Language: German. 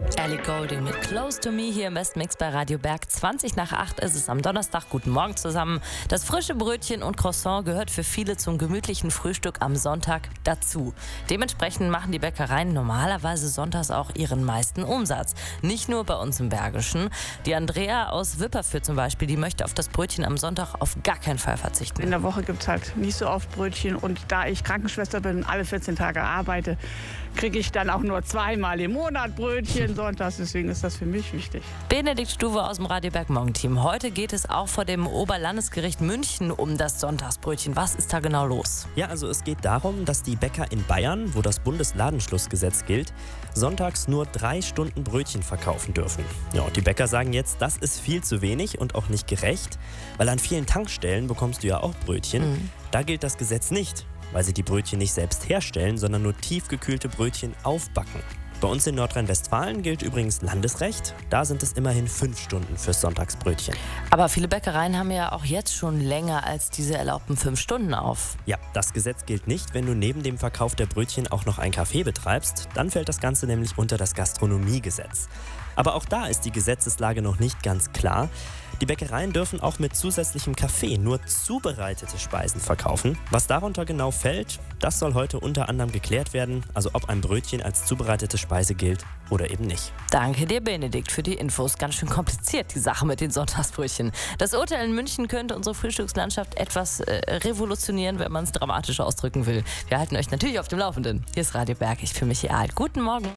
Ellie Goulding mit Close to Me hier im Westmix bei Radio Berg. 20:20 ist es am Donnerstag. Guten Morgen zusammen. Das frische Brötchen und Croissant gehört für viele zum gemütlichen Frühstück am Sonntag dazu. Dementsprechend machen die Bäckereien normalerweise sonntags auch ihren meisten Umsatz. Nicht nur bei uns im Bergischen. Die Andrea aus Wipperfürth zum Beispiel, die möchte auf das Brötchen am Sonntag auf gar keinen Fall verzichten. In der Woche gibt es halt nicht so oft Brötchen und da ich Krankenschwester bin und alle 14 Tage arbeite, kriege ich dann auch nur zweimal im Monat Brötchen sonntags. Deswegen ist das für mich wichtig. Benedikt Stuwe aus dem Radio Berg Morgenteam. Heute geht es auch vor dem Oberlandesgericht München um das Sonntagsbrötchen. Was ist da genau los? Ja, also es geht darum, dass die Bäcker in Bayern, wo das Bundesladenschlussgesetz gilt, sonntags nur 3 Stunden Brötchen verkaufen dürfen. Ja, und die Bäcker sagen jetzt, das ist viel zu wenig und auch nicht gerecht, weil an vielen Tankstellen bekommst du ja auch Brötchen. Da gilt das Gesetz nicht, weil sie die Brötchen nicht selbst herstellen, sondern nur tiefgekühlte Brötchen aufbacken. Bei uns in Nordrhein-Westfalen gilt übrigens Landesrecht. Da sind es immerhin 5 Stunden fürs Sonntagsbrötchen. Aber viele Bäckereien haben ja auch jetzt schon länger als diese erlaubten 5 Stunden auf. Ja, das Gesetz gilt nicht, wenn du neben dem Verkauf der Brötchen auch noch ein Café betreibst. Dann fällt das Ganze nämlich unter das Gastronomiegesetz. Aber auch da ist die Gesetzeslage noch nicht ganz klar. Die Bäckereien dürfen auch mit zusätzlichem Kaffee nur zubereitete Speisen verkaufen. Was darunter genau fällt, das soll heute unter anderem geklärt werden. Also ob ein Brötchen als zubereitete Speise gilt oder eben nicht. Danke dir, Benedikt, für die Infos. Ganz schön kompliziert, die Sache mit den Sonntagsbrötchen. Das Urteil in München könnte unsere Frühstückslandschaft etwas revolutionieren, wenn man es dramatisch ausdrücken will. Wir halten euch natürlich auf dem Laufenden. Hier ist Radio Berg. Ich bin Michael. Guten Morgen.